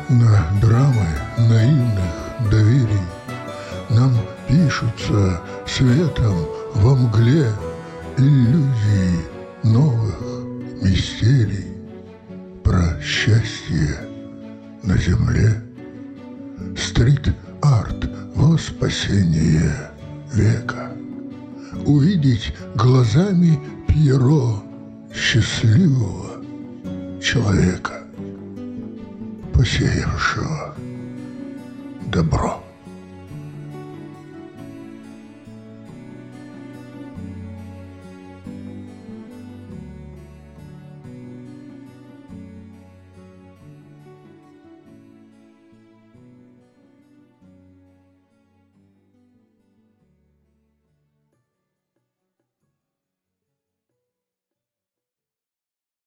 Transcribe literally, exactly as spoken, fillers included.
На драмы наивных доверий нам пишутся светом во мгле иллюзии новых мистерий про счастье на земле. Стрит-арт во спасение века. Увидеть глазами Пьеро счастливого человека, посеявшего добро.